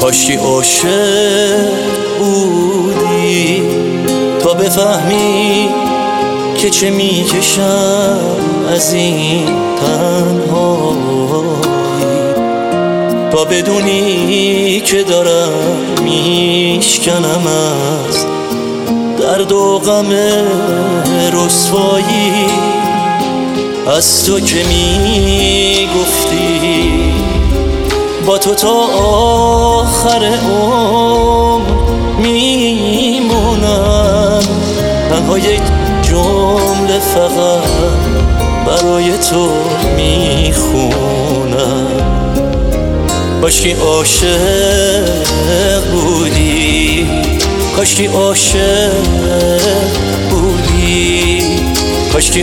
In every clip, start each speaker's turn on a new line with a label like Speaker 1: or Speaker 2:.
Speaker 1: کاشکی عاشق بودی تا بفهمی که چه میکشم از این تنهایی، تا بدونی که دارم میشکنم از درد و غم رسوایی. از تو که میگفتی با تو تا آخر عمر میمونم، تنها یک جمله فقط برای تو میخونم. کاشکی عاشق بودی، کاشکی عاشق بودی، کاشکی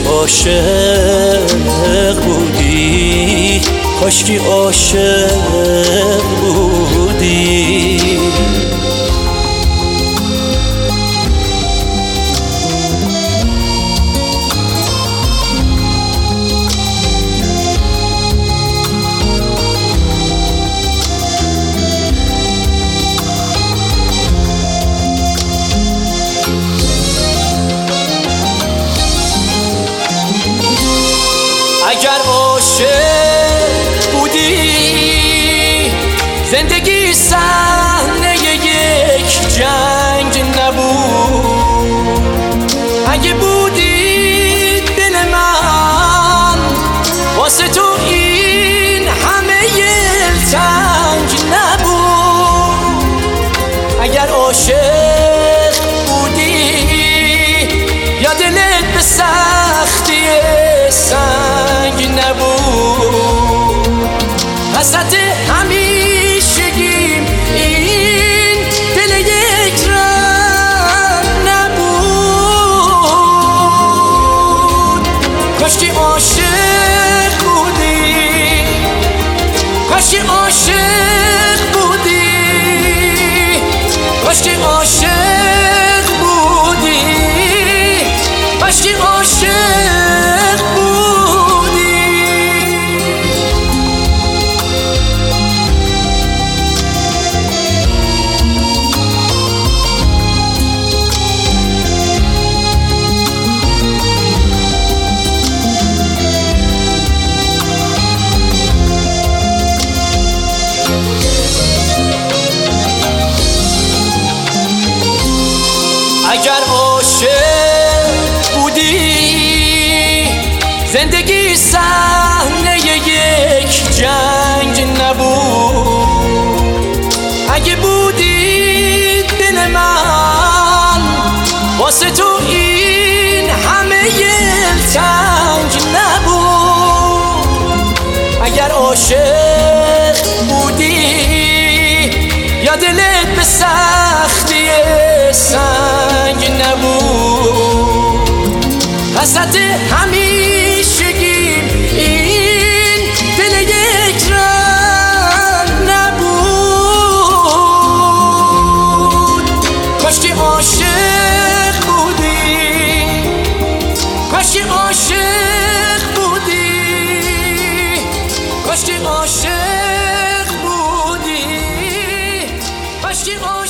Speaker 1: عاشق بودی، کاشکی عاشق بودی.
Speaker 2: اگر عاشق بودی زندگی صحنه یک جنگ نبود، اگه بودی دل من واسه تو این همه تنگ نبود. اگر عاشق بودی یا دلت به سختی سنگ نبود، حسرت همیشگیم این دل یک رنگ نبود. کاشکی عاشق بودی، کاشکی عاشق بودی، کاشکی عاشق بودی، کاشکی عاشق بودی. اگر عاشق بودی زندگی صحنه یک جنگ نبود، اگه بودی دل من واسه تو این همه تنگ نبود. اگر عاشق بودی یا دلت به سختی سنگ نبود، حسرت همیشگیم این دل یک رنگ نبود. کاشکی عاشق بودی، کاشکی عاشق بودی، کاشکی عاشق بودی، کاشکی